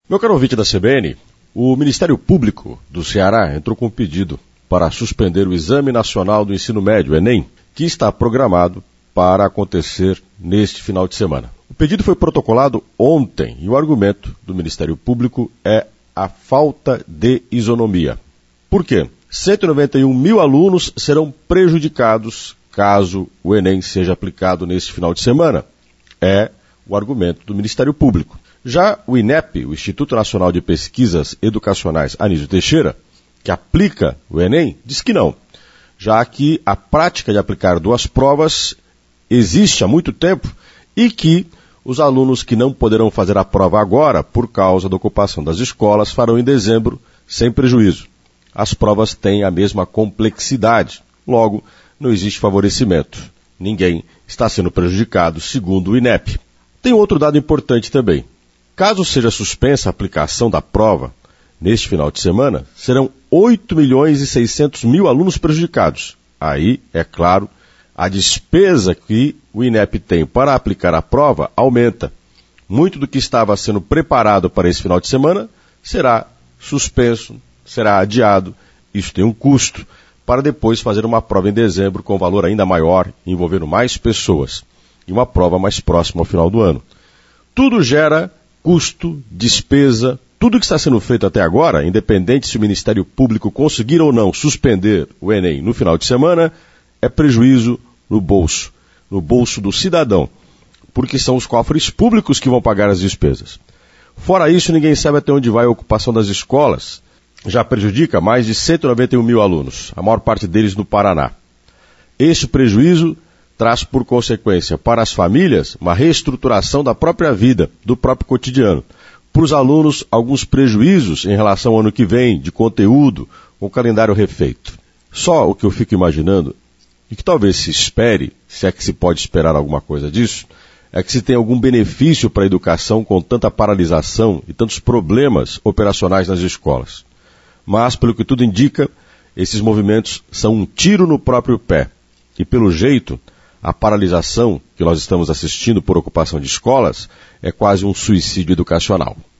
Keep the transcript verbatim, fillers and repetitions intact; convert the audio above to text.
Meu caro ouvinte da C B N, o Ministério Público do Ceará entrou com um pedido para suspender o Exame Nacional do Ensino Médio, o Enem, que está programado para acontecer neste final de semana. O pedido foi protocolado ontem e o argumento do Ministério Público é a falta de isonomia. Por quê? cento e noventa e um mil alunos serão prejudicados caso o Enem seja aplicado neste final de semana. É o argumento do Ministério Público. Já o INEP, o Instituto Nacional de Pesquisas Educacionais Anísio Teixeira, que aplica o Enem, diz que não, já que a prática de aplicar duas provas existe há muito tempo e que os alunos que não poderão fazer a prova agora, por causa da ocupação das escolas, farão em dezembro sem prejuízo. As provas têm a mesma complexidade, logo, não existe favorecimento. Ninguém está sendo prejudicado, segundo o INEP. Tem outro dado importante também. Caso seja suspensa a aplicação da prova neste final de semana, serão oito milhões e seiscentos mil alunos prejudicados. Aí, é claro, a despesa que o INEP tem para aplicar a prova aumenta. Muito do que estava sendo preparado para esse final de semana será suspenso, será adiado. Isso tem um custo para depois fazer uma prova em dezembro com valor ainda maior, envolvendo mais pessoas, e uma prova mais próxima ao final do ano. Tudo gera custo, despesa, tudo que está sendo feito até agora, independente se o Ministério Público conseguir ou não suspender o Enem no final de semana, é prejuízo no bolso, no bolso do cidadão, porque são os cofres públicos que vão pagar as despesas. Fora isso, ninguém sabe até onde vai a ocupação das escolas. Já prejudica mais de cento e noventa e um mil alunos, a maior parte deles no Paraná. Este prejuízo traz por consequência para as famílias uma reestruturação da própria vida, do próprio cotidiano. Para os alunos, alguns prejuízos em relação ao ano que vem, de conteúdo, com o calendário refeito. Só o que eu fico imaginando, e que talvez se espere, se é que se pode esperar alguma coisa disso, é que se tem algum benefício para a educação com tanta paralisação e tantos problemas operacionais nas escolas. Mas, pelo que tudo indica, esses movimentos são um tiro no próprio pé. E, pelo jeito, a paralisação que nós estamos assistindo por ocupação de escolas é quase um suicídio educacional.